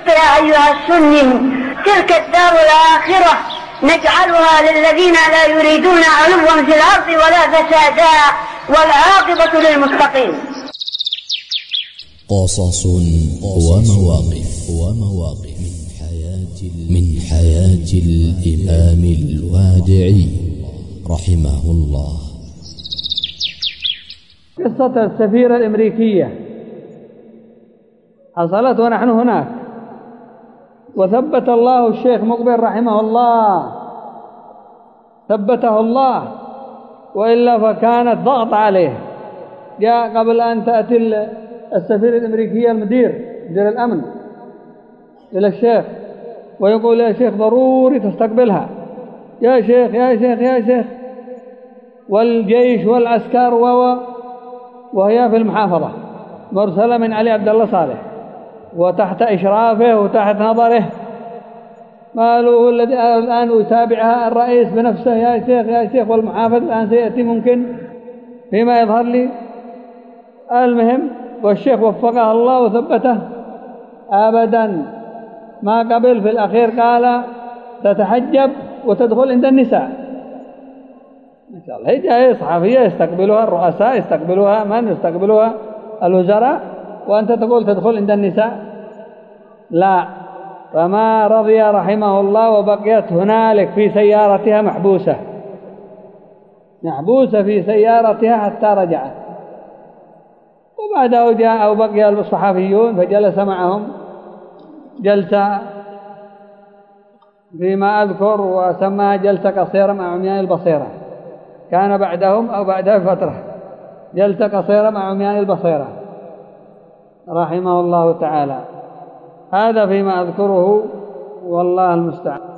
يا أيها السني تلك الدار الآخرة نجعلها للذين لا يريدون علوا في الأرض ولا فسادا والعاقبة للمتقين. قصص ومواقف من حياة الإمام الوادعي رحمه الله. قصة السفيرة الأمريكية حصلت ونحن هناك، وثبت الله الشيخ مقبل رحمه الله، ثبته الله، وإلا فكانت ضغط عليه. جاء قبل أن تأتي السفيرة الأمريكية مدير الأمن إلى الشيخ ويقول يا شيخ ضروري تستقبلها، يا شيخ يا شيخ يا شيخ، والجيش والعسكر وهي في المحافظة مرسلة من علي عبد الله صالح وتحت إشرافه وتحت نظره. قالوا الذي الآن يتابعها الرئيس بنفسه يا شيخ يا شيخ، والمحافظ الآن سيأتي ممكن فيما يظهر لي. المهم والشيخ وفقه الله وثبته أبدا ما قبل. في الأخير قال تتحجب وتدخل عند النساء. ما شاء الله، هي جاية صحفية يستقبلها الرؤساء، يستقبلها من يستقبلها الوزراء، وأنت تقول تدخل عند النساء؟ لا. فما رضي رحمه الله وبقيت هنالك في سيارتها محبوسة في سيارتها حتى رجعت. وبعده جاء وبقي الصحفيون فجلس معهم جلسة فيما أذكر وسماها جلسة قصيرة مع عميان البصيرة. كان بعدهم أو بعدها بفترة جلسة قصيرة مع عميان البصيرة رحمه الله تعالى. هذا فيما أذكره والله المستعان.